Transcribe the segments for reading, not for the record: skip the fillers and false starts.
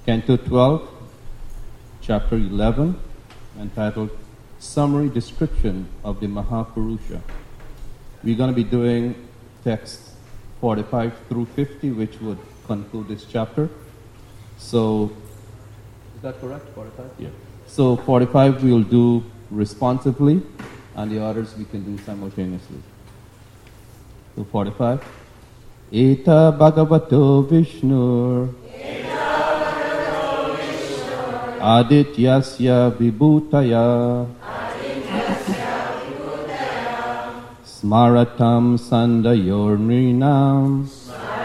Canto 12, Chapter 11, entitled Summary Description of the Mahapurusha. We're going to be doing texts 45 through 50, which would conclude this chapter. So, is that correct, 45? Yeah. So 45 we'll do responsively, and the others we can do simultaneously. So 45. Eta Bhagavato Vishnur Adityasya Vibhutaya Smaratam Sandayorninam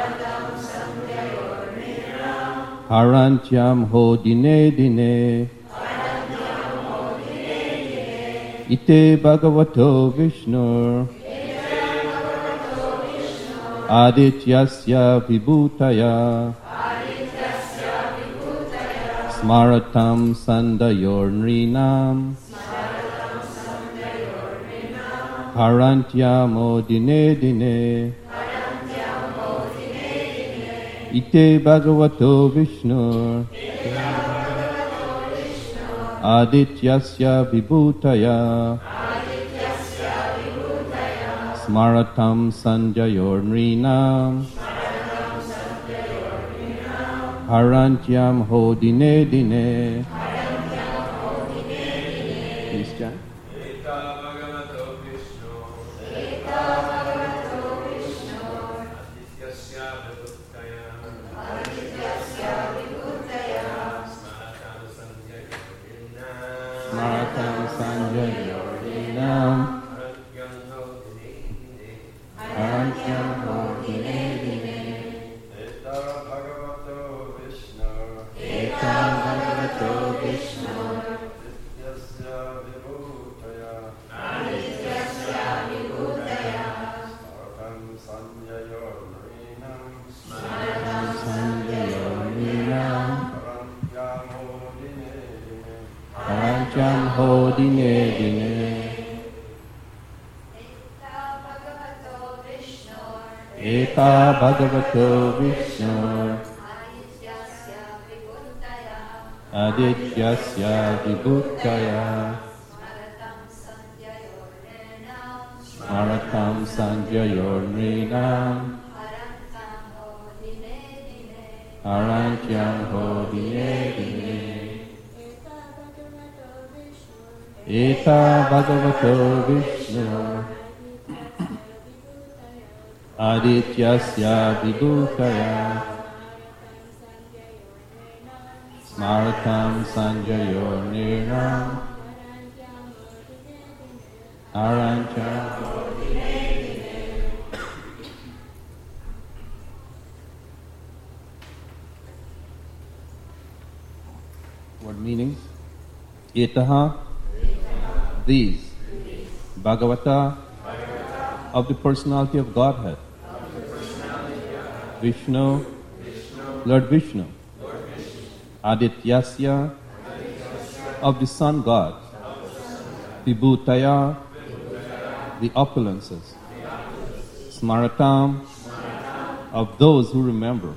Harantyam Ho Dine Dine Ite Bhagavato Vishnur Adityasya Vibhutaya Smaratam Sandayorninam Harantyamo Dine Dine Ite Bhagavato Vishnu Adityasya Vibhutaya Smaratam Sanjayorninam Harantyam Ho Dine Dine. Please chant. Smaratam Sanjayorninam Harantyam Ho Dine Dine. Harantyam Ho Dine Dine. Eta Bhagavato Vishnu Adityasya Vibhutaya Smaratam Sanjayorninam Harantyam Ho Dine Dine. Eta Bhagavato Vishnu Adityasya Vibhutaya Smaratam Sanjayorninam Harantyam Ho Dine Dine. What meanings? Etaha, these. Bhagavata, of the personality of Godhead. Vishnu, Lord Vishnu. Adityasya, of the sun god. Vibhutaya, the opulences. Smaratam, of those who remember.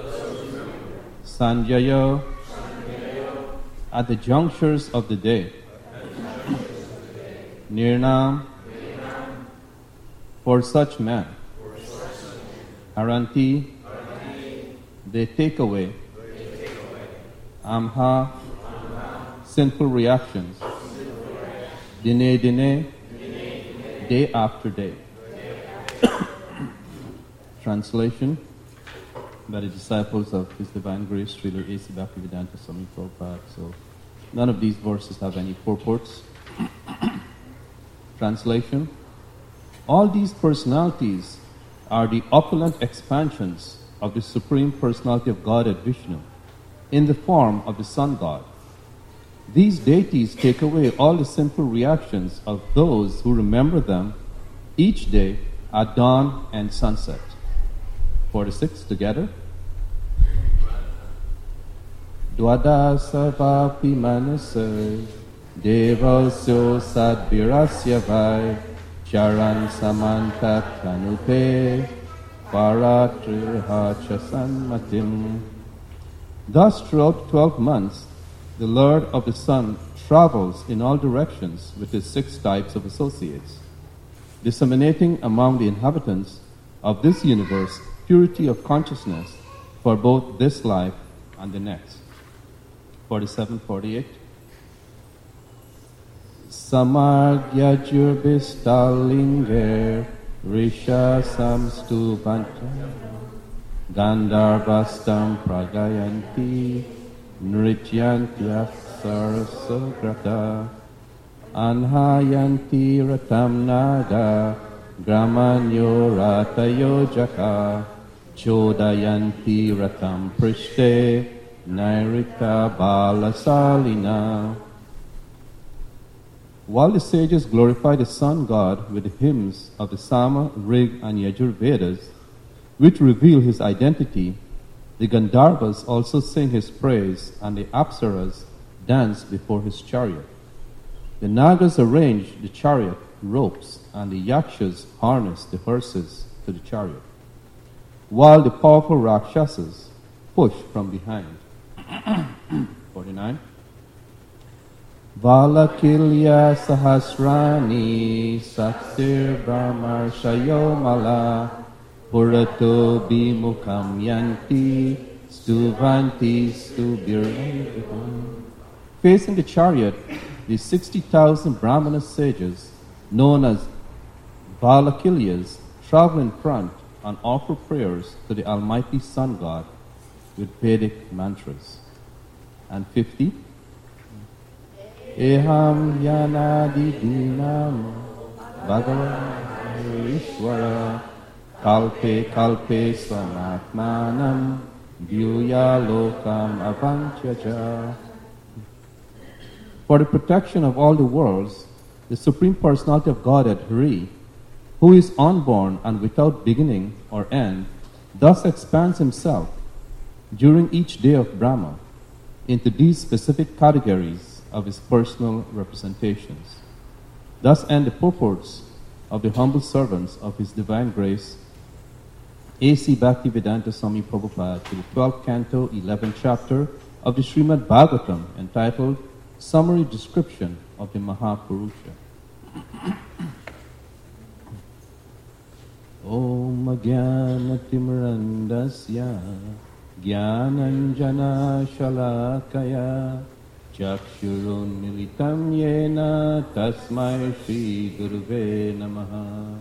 Sanjaya, at the junctures of the day. Nirnam, for such men. Haranti, they take away. Amha, sinful reactions. Dine Dine, day after day. Translation by the disciples of His Divine Grace, Srila A.C. Bhaktivedanta Swami Prabhupada. So none of these verses have any purports. Translation: all these personalities are the opulent expansions of the Supreme Personality of Godhead Vishnu in the form of the Sun God. These deities take away all the sinful reactions of those who remember them each day at dawn and sunset. 46 together. Dwadasa vapi manasa devasyo sadvirasya vai charan samanta tanupe paratriha chasanmatim Thus, throughout 12 months, the Lord of the Sun travels in all directions with his 6 types of associates, disseminating among the inhabitants of this universe purity of consciousness for both this life and the next. 47-48. Samadhyajurbistalinge Risha samstubanta Gandharvastam pragayanti Nrityantyah sarasograta Anhayanti ratam nada Gramanyo ratayo jaka Chodayanti ratam prishte Nairita balasalina. While the sages glorify the sun god with the hymns of the Sama, Rig, and Yajur Vedas, which reveal his identity, the Gandharvas also sing his praise, and the Apsaras dance before his chariot. The Nagas arrange the chariot ropes, and the Yakshas harness the horses to the chariot, while the powerful Rakshasas push from behind. 49. Valakilya sahasrani saksir brahmarshayo mala purato bimukam yanti stuvanti stubirvam. Facing the chariot, the 60,000 Brahmana sages, known as Valakilyas, travel in front and offer prayers to the Almighty Sun God with Vedic mantras. And 50. Eham yanadi dinam bhagavan ishvara kalpe kalpe swamatmanam vyuya lokam avanchaja. For the protection of all the worlds, the Supreme Personality of Godhead, Hari, who is unborn and without beginning or end, thus expands himself during each day of Brahma into these specific categories of his personal representations. Thus end the purports of the humble servants of His Divine Grace, A.C. Bhaktivedanta Swami Prabhupada, to the 12th canto, 11th chapter of the Srimad Bhagavatam, entitled Summary Description of the Mahapurusha. Om Jnanatimrandasya Jnananjana Shalakaya Chakshurun Militam Yena Tasmai Shri Guruve Namaha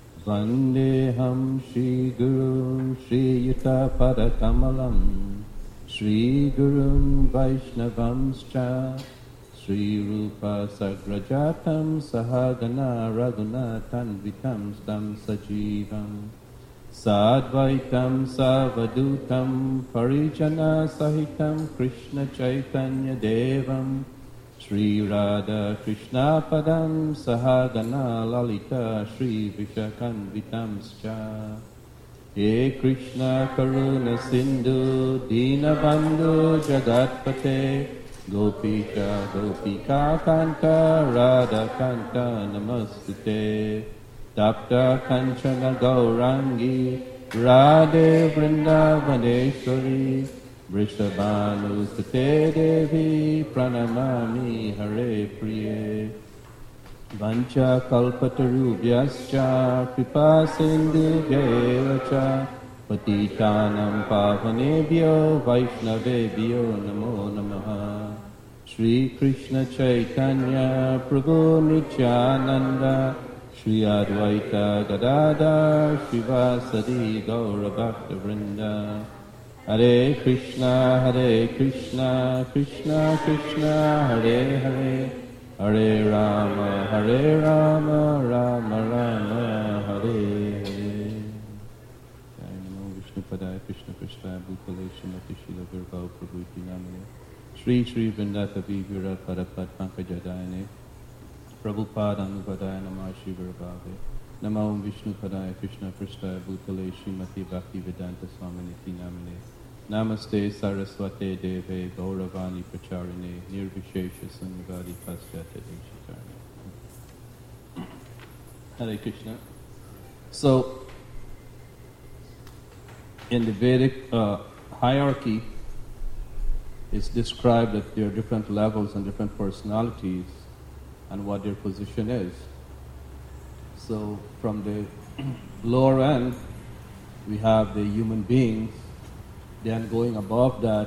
Vandeham Shri Gurun Shri Yuta Padakamalam Shri Gurun Vaishnavamscha Shri Rupa Sagrajatam Sahagana Raghunathan Vitam Stam Sajivam Sadvaitam Savadutam Parijana Sahitam Krishna Chaitanya Devam Shri Radha Krishna Padam Sahagana Lalita Shri Vishakan Vitamscha He Krishna Karuna Sindhu Dinabandhu Jagatpate Gopika Gopika Kanta Radha Kanta Namastute Tapta Kanchana Gaurangi Radhe Vrindavaneshwari Vrishabhanu Sute Devi Pranamami Hare Priye Vancha Kalpatarubhyascha Kripa Sindhu Vyevacha Patitanam Pavanebhyo Vaishnavebhyo Namo Namaha Shri Krishna Chaitanya Prabhu Nityananda Shri Advaita Gadadhar Shivasadi Gaura Bhakta Vrinda Hare Krishna Krishna Krishna Hare Hare Hare Rama Rama Rama Hare Hare. Jai Namo Vishnupadaya Krishna Prishthaya Bhutale Srimati Srila Virbhava Prabhuti Namane Shri Shri Vrindatavi Vira Parapad Pankajadayane Prabhupada Anupadaya Namah Shri Virbhave Namo Vishnupadaya Krishna Prishthaya Bhutale Srimati Bhaktivedanta Swaminiti Namane Namaste Saraswate Deve Gauravani Pracharine Nirvishesha Sangadi Paschata Deshikarne. Hare Krishna. So, in the Vedic hierarchy, it's described that there are different levels and different personalities and what their position is. So from the lower end, we have the human beings. Then going above that,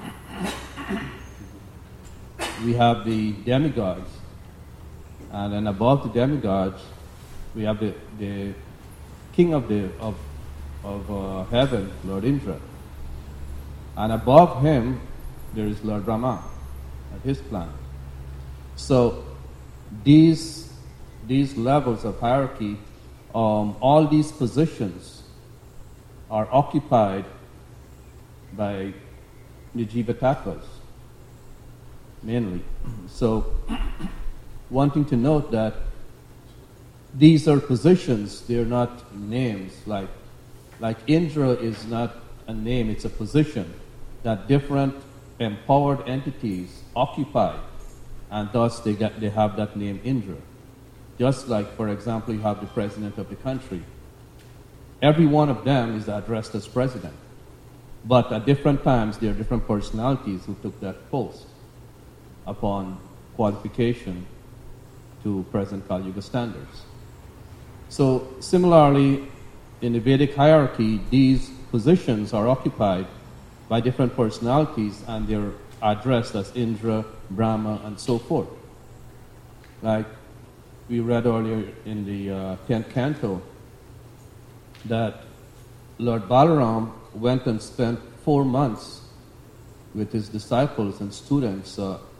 we have the demigods. And then above the demigods, we have the king of heaven, Lord Indra. And above him, there is Lord Brahma at his planet. So these levels of hierarchy, all these positions are occupied by the Jivatattvas, mainly. So one thing to note that these are positions, they're not names. Like Indra is not a name, it's a position that different empowered entities occupy, and thus they have that name Indra. Just like, for example, you have the president of the country. Every one of them is addressed as president. But at different times, there are different personalities who took that post upon qualification to present Kali Yuga standards. So similarly, in the Vedic hierarchy, these positions are occupied by different personalities, and they're addressed as Indra, Brahma, and so forth. Like we read earlier in the 10th canto, that Lord Balaram went and spent 4 months with his disciples and students,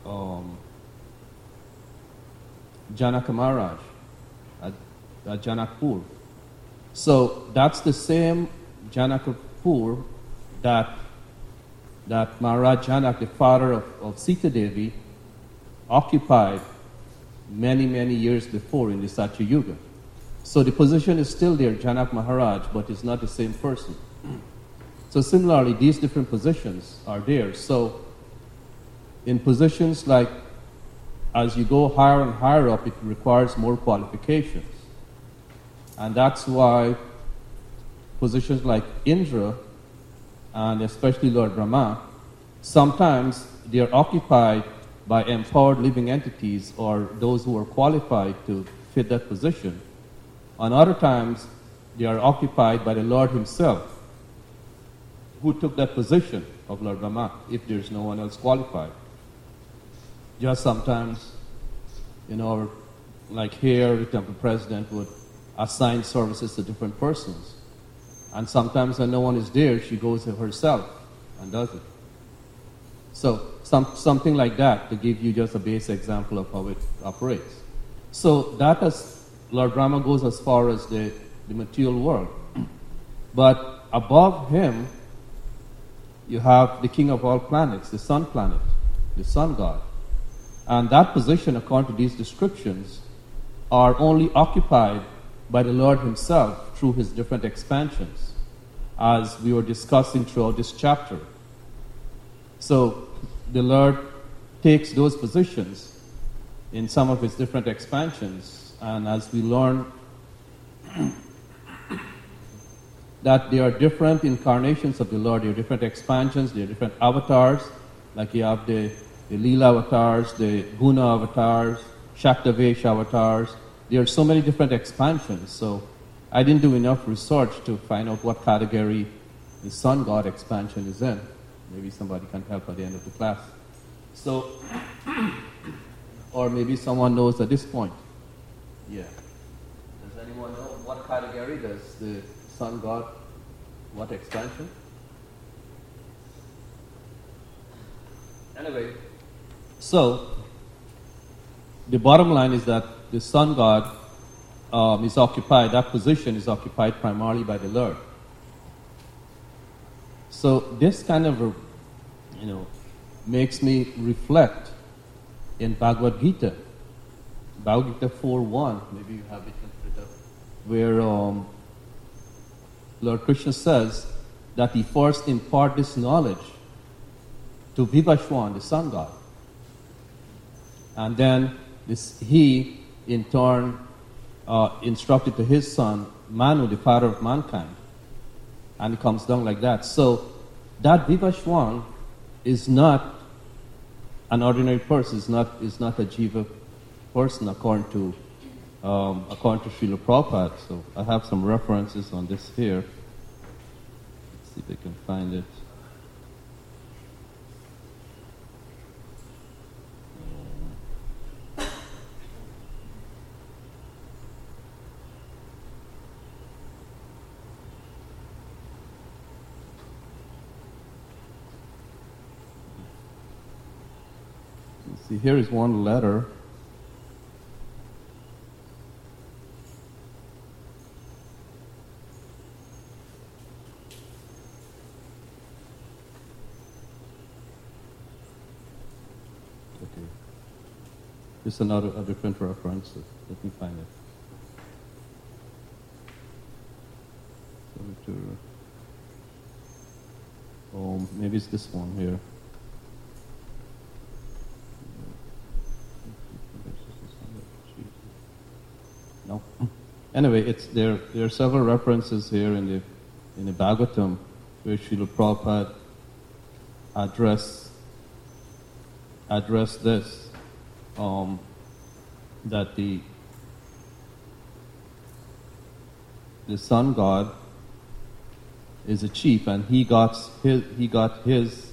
Janaka Maharaj at Janakpur. So that's the same Janakpur that Maharaj Janak, the father of Sita Devi, occupied many, many years before in the Satya Yuga. So the position is still there, Janak Maharaj, but it's not the same person. So similarly, these different positions are there. So in positions like, as you go higher and higher up, it requires more qualifications. And that's why positions like Indra, and especially Lord Brahma, sometimes they are occupied by empowered living entities or those who are qualified to fit that position. On other times, they are occupied by the Lord himself, who took that position of Lord Brahma, if there's no one else qualified. Just sometimes, like here, the temple president would assign services to different persons. And sometimes when no one is there, she goes herself and does it. So something like that, to give you just a basic example of how it operates. So that is, Lord Brahma goes as far as the material world. But above him, you have the king of all planets, the sun planet, the sun god. And that position, according to these descriptions, are only occupied by the Lord himself through his different expansions, as we were discussing throughout this chapter. So the Lord takes those positions in some of his different expansions, and as we learn that there are different incarnations of the Lord, there are different expansions, there are different avatars, like you have the Leela avatars, the Guna avatars, Shaktavesh avatars. There are so many different expansions, so I didn't do enough research to find out what category the sun god expansion is in. Maybe somebody can help at the end of the class. So, or maybe someone knows at this point. Yeah. Does anyone know what category does the sun god, what expansion? Anyway, so the bottom line is that the sun god is occupied, that position is occupied primarily by the Lord. So this kind of, makes me reflect in Bhagavad Gita. Bhagavad Gita 4.1, maybe you have it up, where Lord Krishna says that he first imparted this knowledge to Vivashwan, the sun god. And then he, in turn, instructed to his son, Manu, the father of mankind. And it comes down like that. So that Vivashwan is not an ordinary person is not a jiva person according to Srila Prabhupada. So I have some references on this here. Let's see if I can find it. See, here is one letter. Okay. This is a different reference. Let me find it. Oh, maybe it's this one here. No. Anyway, there are several references here in the Bhagavatam where Srila Prabhupada addressed this, that the sun god is a chief, and he got his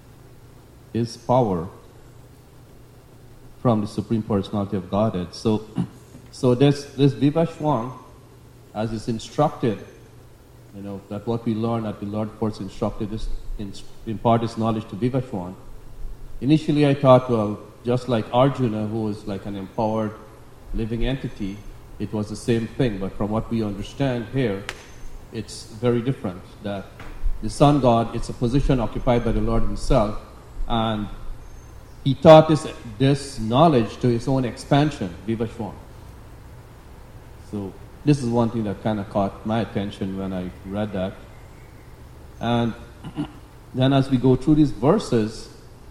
power from the Supreme Personality of Godhead. So this Vivashwan, as is instructed, that what we learn at the Lord first instructed us, impart his knowledge to Vivashwan. Initially I thought, well, just like Arjuna, who was like an empowered living entity, it was the same thing. But from what we understand here, it's very different. That the sun god, it's a position occupied by the Lord himself, and he taught this knowledge to his own expansion, Vivashwan. So this is one thing that kind of caught my attention when I read that. And then as we go through these verses,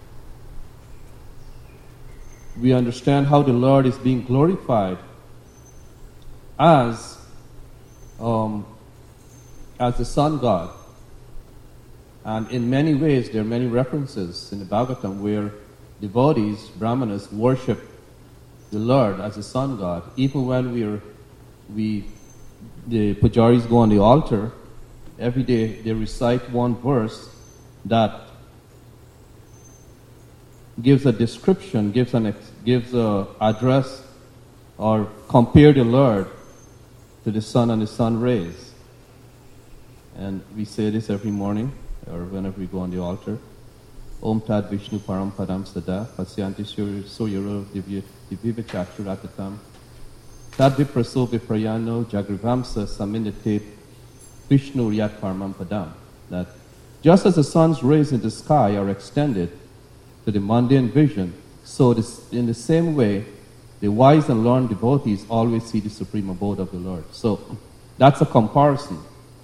we understand how the Lord is being glorified as the sun god. And in many ways, there are many references in the Bhagavatam where devotees, brahmanas, worship the Lord as the sun god. Even when the pujaris go on the altar, every day they recite one verse that gives a description, gives a address, or compare the Lord to the sun and the sun rays. And we say this every morning, or whenever we go on the altar. Om Tad Vishnu Param Padam Sada Pasyanti Suryaro Diviva Chakshuratatam Tad Vipraso Viprayano Jagrivamsa Saminate Vishnu Yat Paramam Padam. That just as the sun's rays in the sky are extended to the mundane vision, so in the same way, the wise and learned devotees always see the supreme abode of the Lord. So that's a comparison.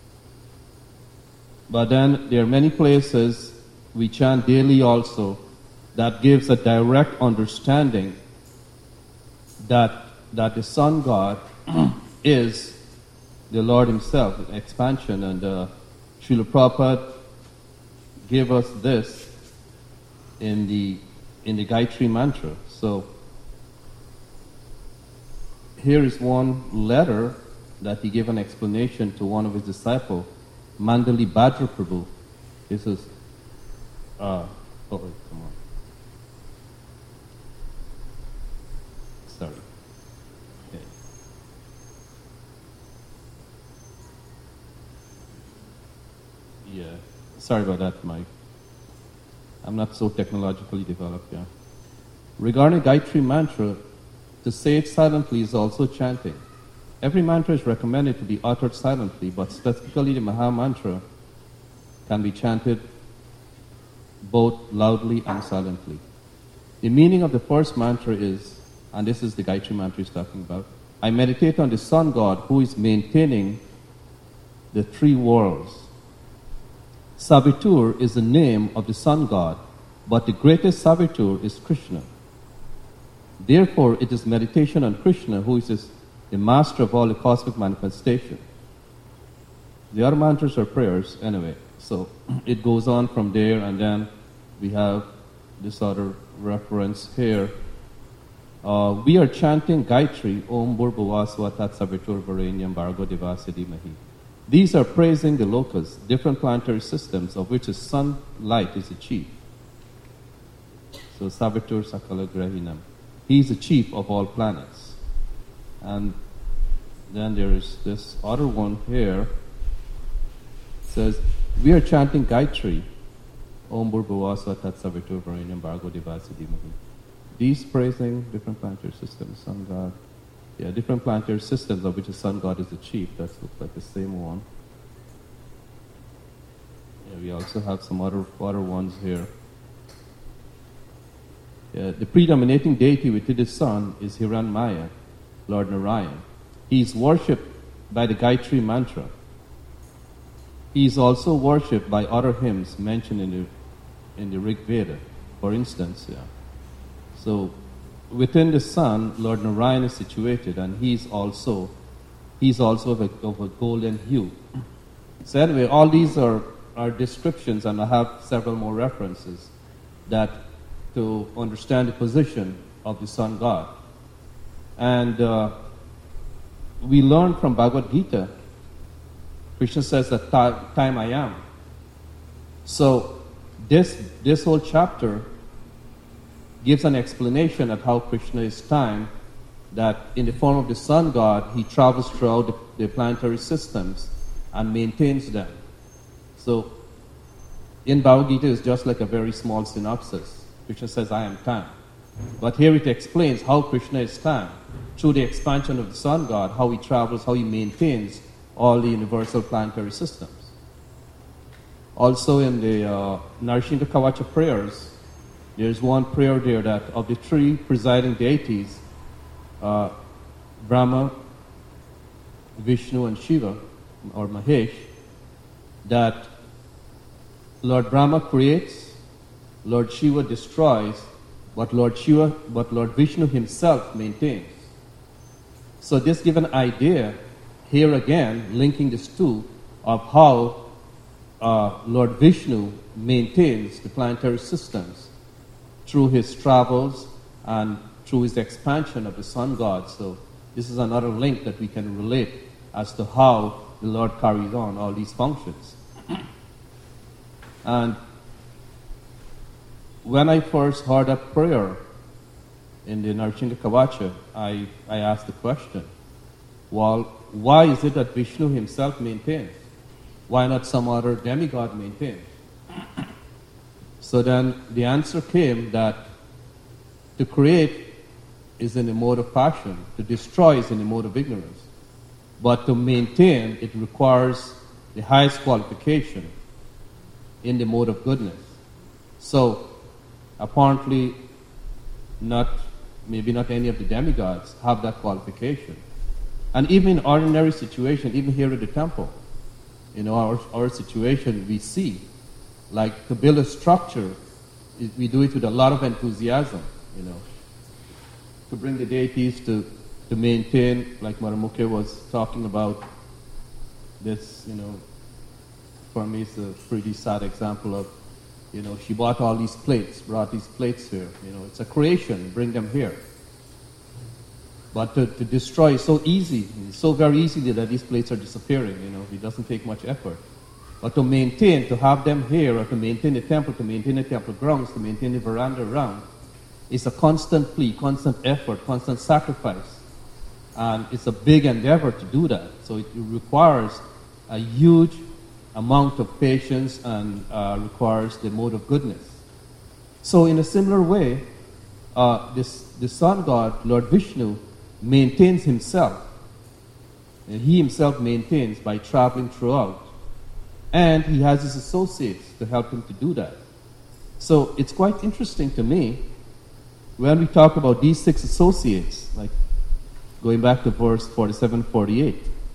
But then there are many places we chant daily also that gives a direct understanding that the sun god is the Lord himself, expansion. And Srila Prabhupada gave us this in the Gayatri mantra. So here is one letter that he gave an explanation to one of his disciples, Mandali Bhadra Prabhu. This is come on. Sorry. Okay. Yeah. Sorry about that, Mike. I'm not so technologically developed, yeah. Regarding Gayatri mantra, to say it silently is also chanting. Every mantra is recommended to be uttered silently, but specifically the Maha Mantra can be chanted both loudly and silently. The meaning of the first mantra is, and this is the Gayatri mantra he's talking about, I meditate on the sun god who is maintaining the three worlds. Savitur is the name of the sun god, but the greatest Savitur is Krishna. Therefore, it is meditation on Krishna who is the master of all the cosmic manifestation. The other mantras are prayers anyway. So it goes on from there, and then we have this other reference here. We are chanting Gayatri, Om Bhurvavasva Tat Savitur Varenyam Bhargo Devasya Dhimahi. These are praising the lokas, different planetary systems of which the sunlight is the chief. So Savitur Sakala Grahinam. He is the chief of all planets. And then there is this other one here. It says, we are chanting Gayatri, Om Bhurvavasva Tat Savitur Varenyam Bhargo Devasya Dhimahi. These praising different planetary systems, sun god. Yeah, different planetary systems of which the sun god is the chief. That looks like the same one. Yeah, we also have some other ones here. Yeah, the predominating deity within the sun is Hiranmaya, Lord Narayan. He is worshipped by the Gayatri mantra. He is also worshipped by other hymns mentioned in the Rig Veda, for instance. Yeah. So, within the sun, Lord Narayan is situated, and he's also of a golden hue. So anyway, all these are descriptions, and I have several more references that to understand the position of the sun god. And we learn from Bhagavad Gita, Krishna says that time I am. So this whole chapter gives an explanation of how Krishna is time, that in the form of the sun god, he travels throughout the planetary systems and maintains them. So in Bhagavad Gita, it's just like a very small synopsis. Krishna says, I am time. But here it explains how Krishna is time through the expansion of the sun god, how he travels, how he maintains all the universal planetary systems. Also in the Narshinga Kavacha prayers, there's one prayer there that of the three presiding deities, Brahma, Vishnu, and Shiva, or Mahesh, that Lord Brahma creates, Lord Shiva destroys, but Lord Vishnu himself maintains. So this gives an idea, here again, linking these two, of how Lord Vishnu maintains the planetary systems through his travels and through his expansion of the sun god. So this is another link that we can relate as to how the Lord carries on all these functions. And when I first heard that prayer in the Narshinga Kavacha, I asked the question, well, why is it that Vishnu himself maintains? Why not some other demigod maintain? So then the answer came that to create is in the mode of passion, to destroy is in the mode of ignorance. But to maintain, it requires the highest qualification in the mode of goodness. So apparently maybe not any of the demigods have that qualification. And even in ordinary situation, even here at the temple, our situation, we see, like to build a structure, we do it with a lot of enthusiasm, to bring the deities to maintain, like Maramukhe was talking about, this, for me it's a pretty sad example of, she brought these plates here, it's a creation, bring them here. But to destroy is so easy, so very easily that these plates are disappearing, it doesn't take much effort. But to maintain, to have them here, or to maintain the temple, to maintain the temple grounds, to maintain the veranda around, is a constant plea, constant effort, constant sacrifice. And it's a big endeavor to do that. So it requires a huge amount of patience and requires the mode of goodness. So in a similar way, the sun god, Lord Vishnu, maintains himself. And he himself maintains by traveling throughout. And he has his associates to help him to do that. So it's quite interesting to me when we talk about these 6 associates, like going back to verse 47, 48.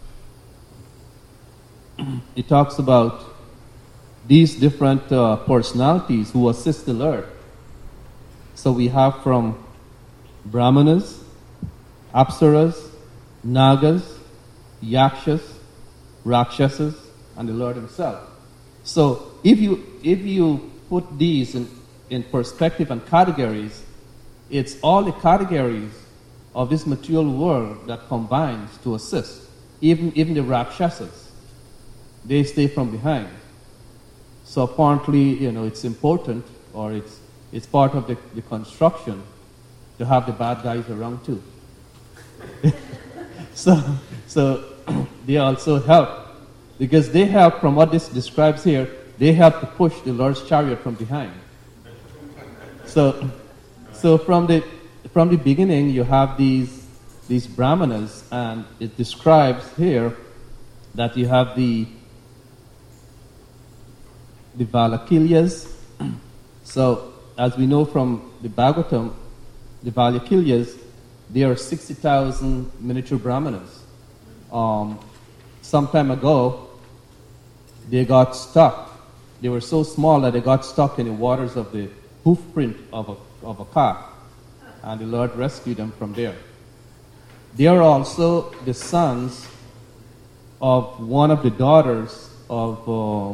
It talks about these different personalities who assist the Lord. So we have from Brahmanas, Apsaras, Nagas, Yakshas, Rakshasas, and the Lord himself. So if you put these in in perspective and categories, it's all the categories of this material world that combines to assist. Even the Rakshasas, they stay from behind. So apparently, it's important, or it's part of the construction to have the bad guys around too. So they also help, because they help, from what this describes here, they help to push the Lord's chariot from behind. So from the beginning, you have these brahmanas, and it describes here that you have the Valakilyas. So as we know from the Bhagavatam, the Valakilyas, they are 60,000 miniature brahmanas. Some time ago, they got stuck. They were so small that they got stuck in the waters of the hoof print of a calf, and the Lord rescued them from there. They are also the sons of one of the daughters of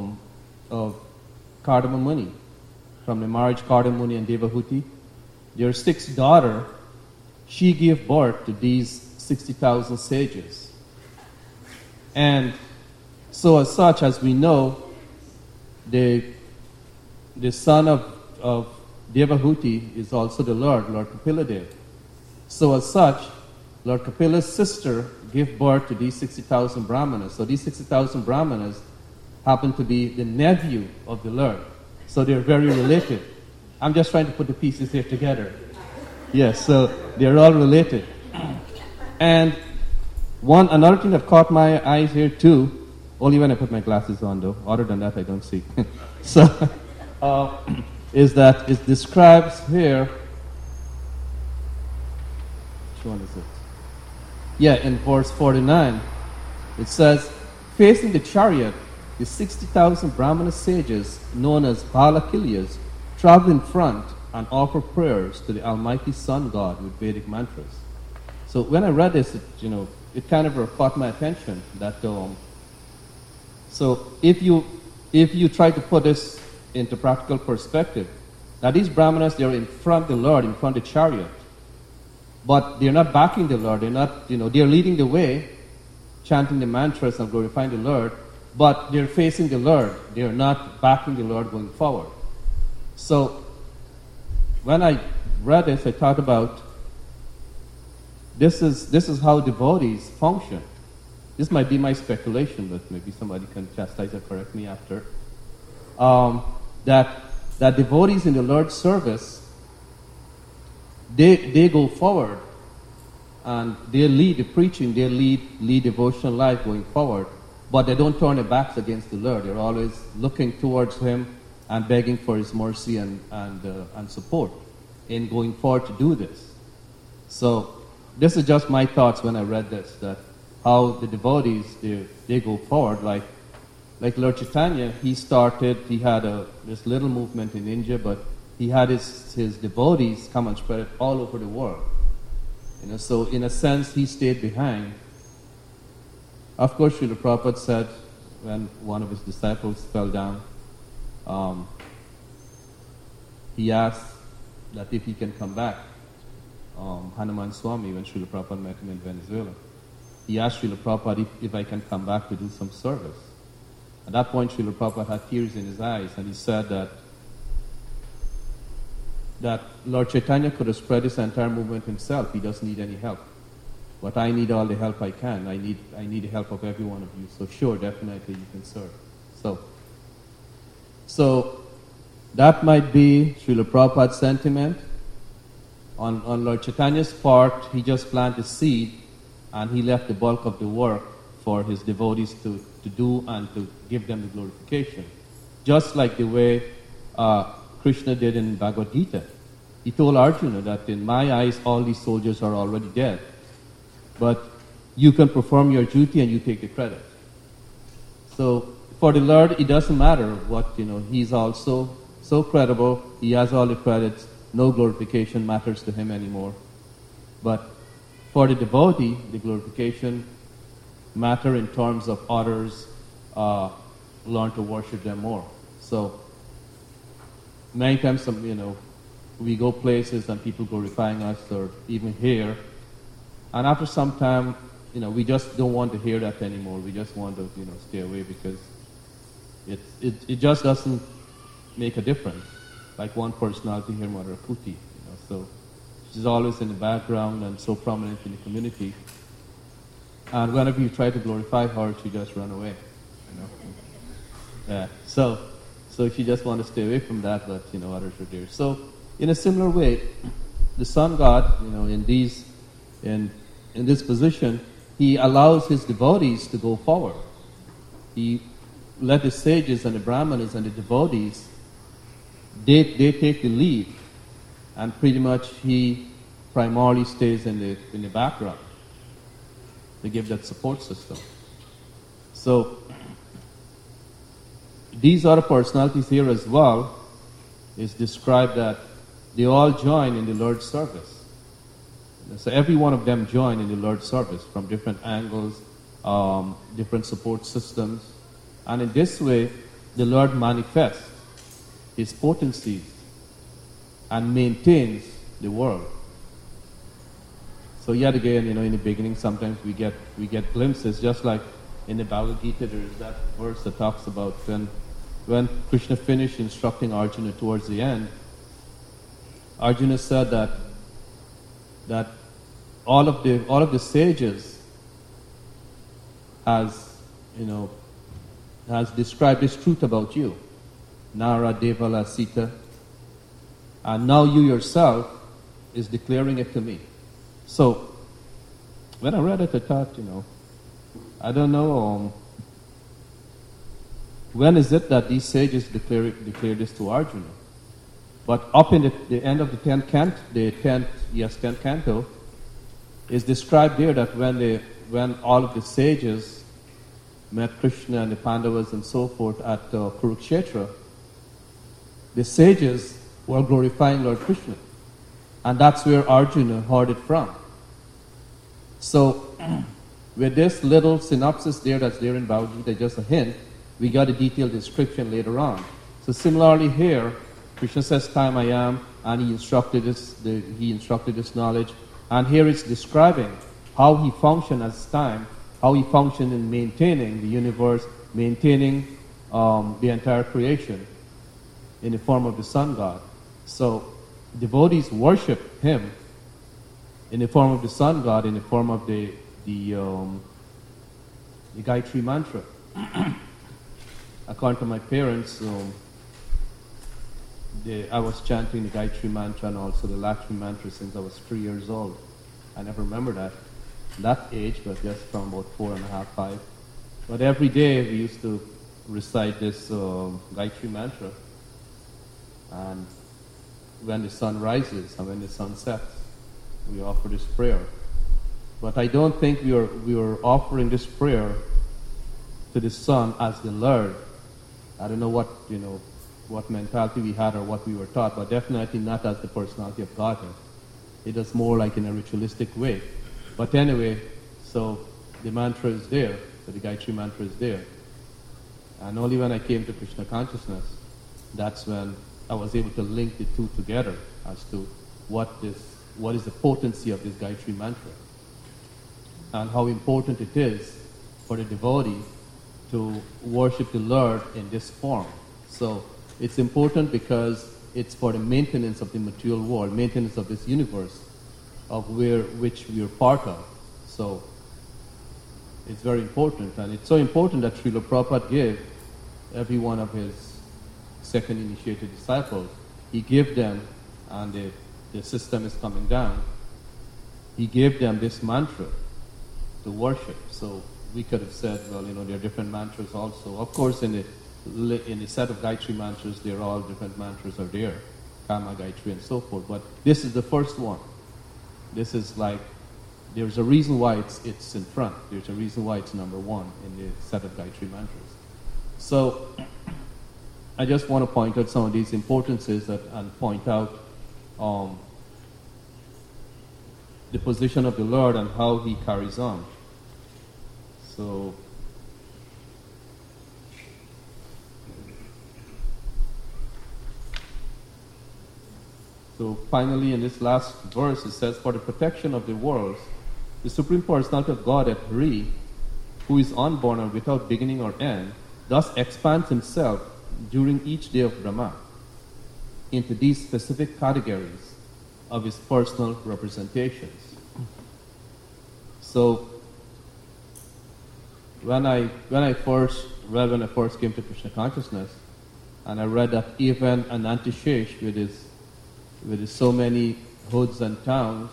Kardama Muni, from the marriage Kardama Muni and Devahuti. Their sixth daughter, she gave birth to these 60,000 sages. And so as such, as we know, the son of Devahuti is also the Lord Kapiladev. So as such, Lord Kapila's sister gave birth to these 60,000 brahmanas. So these 60,000 brahmanas happen to be the nephew of the Lord. So they're very related. I'm just trying to put the pieces here together. Yes, so they're all related. And another thing that caught my eyes here too, only when I put my glasses on though, other than that I don't see. So, is that it describes here, which one is it? Yeah, in verse 49, it says, facing the chariot, the 60,000 Brahmana sages, known as Valakilyas, travel in front and offer prayers to the Almighty Sun God with Vedic mantras. So when I read this, it kind of caught my attention that, so if you try to put this into practical perspective, now these Brahmanas, they're in front of the Lord, in front of the chariot, but they're not backing the Lord. They're not, they're leading the way, chanting the mantras and glorifying the Lord, but they're facing the Lord. They're not backing the Lord going forward. So when I read this, I thought about this is how devotees function. This might be my speculation, but maybe somebody can chastise or correct me after. That devotees in the Lord's service, they go forward and they lead the preaching, they lead devotional life going forward, but they don't turn their backs against the Lord. They're always looking towards Him and begging for His mercy and support in going forward to do this. So this is just my thoughts when I read this, that how the devotees, they go forward. Like Lord Chaitanya, he had this little movement in India, but he had his devotees come and spread it all over the world. So in a sense, he stayed behind. Of course, Srila Prabhupada said when one of his disciples fell down, he asked that if he can come back. Hanuman Swami, when Srila Prabhupada met him in Venezuela, he asked Srila Prabhupada if I can come back to do some service. At that point, Srila Prabhupada had tears in his eyes, and he said that Lord Chaitanya could have spread this entire movement himself. He doesn't need any help. But I need all the help I can. I need the help of every one of you. So sure, definitely you can serve. So that might be Srila Prabhupada's sentiment. On Lord Chaitanya's part, he just planted seed, and he left the bulk of the work for his devotees to do and to give them the glorification. Just like the way Krishna did in Bhagavad Gita. He told Arjuna that in my eyes all these soldiers are already dead. But you can perform your duty and you take the credit. So for the Lord, it doesn't matter what, He's also so credible. He has all the credits. No glorification matters to Him anymore. But for the devotee, the glorification matter in terms of others learn to worship them more. So many times, we go places and people glorifying us, or even here, and after some time, we just don't want to hear that anymore. We just want to, stay away, because it just doesn't make a difference. Like one personality here, Mother Kuti, so she's always in the background and so prominent in the community. And whenever you try to glorify her, she just run away. Yeah. So she just want to stay away from that, but others are there. So in a similar way, the Sun God, in this position, he allows his devotees to go forward. He let the sages and the brahmanas and the devotees, they take the lead, and pretty much he primarily stays in the background to give that support system. So these other personalities here as well is described that they all join in the Lord's service. So every one of them join in the Lord's service from different angles, different support systems. And in this way, the Lord manifests his potencies and maintains the world. So yet again, in the beginning, sometimes we get glimpses, just like in the Bhagavad Gita, there is that verse that talks about when Krishna finished instructing Arjuna towards the end, Arjuna said that all of the sages has described this truth about you, Nara, Devala, Sita, and now you yourself is declaring it to me. So when I read it, I thought, I don't know, when is it that these sages declare this to Arjuna? But up in the end of the 10th canto, is described there that when all of the sages met Krishna and the Pandavas and so forth at Kurukshetra, the sages were glorifying Lord Krishna. And that's where Arjuna heard it from. So, with this little synopsis that's there in Bhagavad Gita, just a hint, we got a detailed description later on. So similarly here, Krishna says, "Time I am," and he instructed this knowledge. And here it's describing how he functioned as time, how he functioned in maintaining the universe, maintaining the entire creation in the form of the Sun God. So devotees worship him in the form of the Sun God, in the form of the Gayatri mantra. According to my parents, I was chanting the Gayatri mantra and also the Lakshmi mantra since I was 3 years old. I never remember that age, but just from about 4.5, 5. But every day we used to recite this Gayatri mantra. And when the sun rises and when the sun sets, we offer this prayer. But I don't think we are offering this prayer to the sun as the Lord. I don't know what mentality we had or what we were taught, but definitely not as the personality of Godhead. It is more like in a ritualistic way. But anyway, so the mantra is there, so the Gayatri mantra is there. And only when I came to Krishna consciousness, that's when I was able to link the two together as to what is the potency of this Gayatri mantra and how important it is for the devotee to worship the Lord in this form. So it's important because it's for the maintenance of the material world, maintenance of this universe, of which we are part of. So it's very important, and it's so important that Srila Prabhupada gave every one of his second initiated disciples. He gave them, and the system is coming down, he gave them this mantra to worship. So we could have said, well, there are different mantras also. Of course, in the set of Gayatri mantras, there are all different mantras are there, Kama, Gayatri, and so forth. But this is the first one. This is like, there's a reason why it's in front. There's a reason why it's number one in the set of Gayatri mantras. So I just want to point out some of these importances and point out the position of the Lord and how he carries on. So So finally, in this last verse, it says, "For the protection of the worlds, the supreme personality of God at Hari, who is unborn and without beginning or end, thus expands himself during each day of Brahma into these specific categories of his personal representations." So when I first came to Krishna consciousness, and I read that even Anantashesh with his so many hoods and towns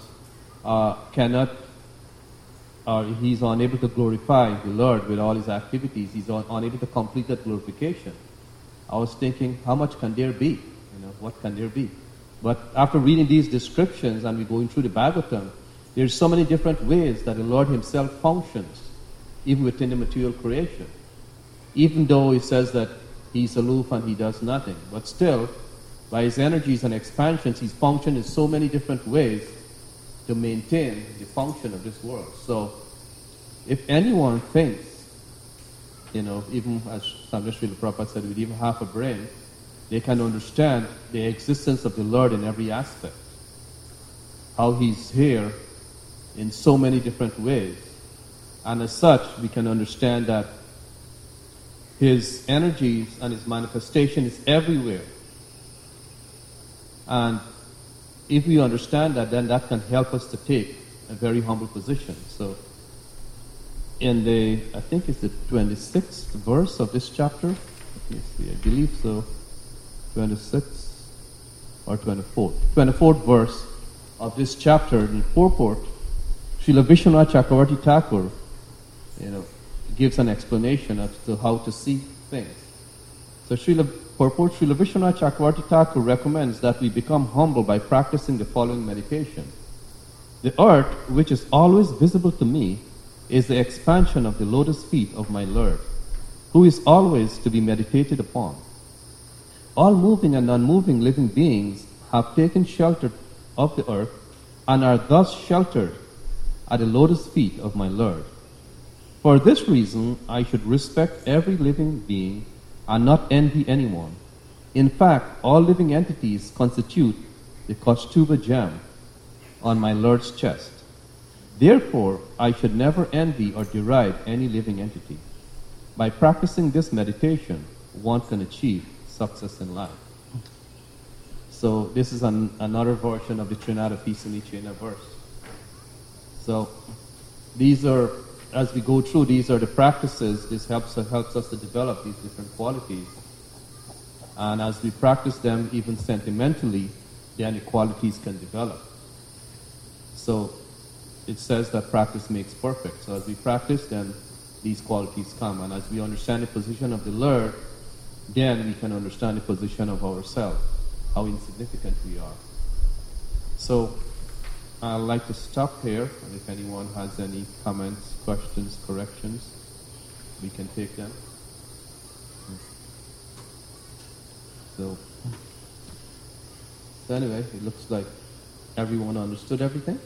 he's unable to glorify the Lord with all his activities. He's unable to complete that glorification. I was thinking, how much can there be? What can there be? But after reading these descriptions and we're going through the Bhagavatam, there's so many different ways that the Lord himself functions, even within the material creation. Even though he says that he's aloof and he does nothing, but still, by his energies and expansions, he's functioned in so many different ways to maintain the function of this world. So, if anyone thinks, even as Swami Srila Prabhupada said, with even half a brain, they can understand the existence of the Lord in every aspect. How he's here in so many different ways. And as such, we can understand that his energies and his manifestation is everywhere. And if we understand that, then that can help us to take a very humble position. So, in I think it's the 26th verse of this chapter. Let me see, I believe so. 26th or 24th. 24th verse of this chapter in purport, Srila Vishwanath Chakravarti Thakur, gives an explanation as to how to see things. So Srila Vishwanath Chakravarti Thakur recommends that we become humble by practicing the following meditation. The earth, which is always visible to me, is the expansion of the lotus feet of my Lord, who is always to be meditated upon. All moving and non-moving living beings have taken shelter of the earth and are thus sheltered at the lotus feet of my Lord. For this reason, I should respect every living being and not envy anyone. In fact, all living entities constitute the Kaustuba gem on my Lord's chest. Therefore, I should never envy or deride any living entity. By practicing this meditation, one can achieve success in life. So this is another version of the Trinada Pisanichena verse. So these are, as we go through, these are the practices. This helps us to develop these different qualities. And as we practice them even sentimentally, then the qualities can develop. So it says that practice makes perfect. So as we practice, then these qualities come. And as we understand the position of the Lord, then we can understand the position of ourselves, how insignificant we are. So I'd like to stop here. And if anyone has any comments, questions, corrections, we can take them. So anyway, it looks like everyone understood everything.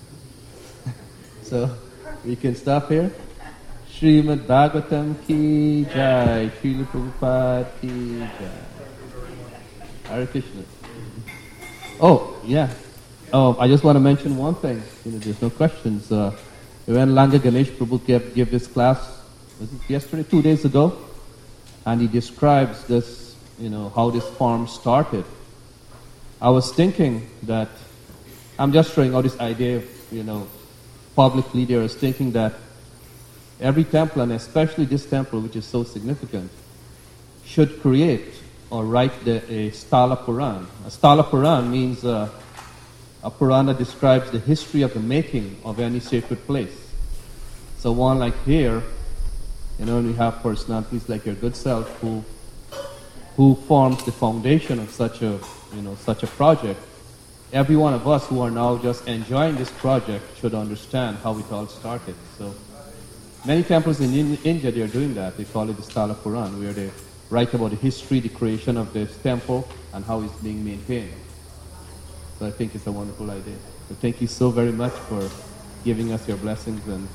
So we can stop here. Srimad Bhagavatam ki jai, Srila Prabhupada ki jai. Hare Krishna. Oh, yeah. I just want to mention one thing. There's no questions. When Langa Ganesh Prabhu gave this class, was it yesterday, 2 days ago? And he describes this, how this farm started. I was thinking that, I'm just throwing out this idea of, publicly there, I was thinking that every temple, and especially this temple, which is so significant, should create or write a Stala Puran. A Stala Puran means a Purana describes the history of the making of any sacred place. So one like here, we have personalities like your good self who forms the foundation of such a project. Every one of us who are now just enjoying this project should understand how it all started. So many temples in India, they are doing that. They call it the Stala Puran, where they write about the history, the creation of this temple, and how it's being maintained. So I think it's a wonderful idea. So thank you so very much for giving us your blessings and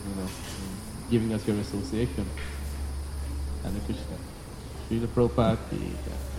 giving us your association. And Krishna. Srila Prabhupada ki jai.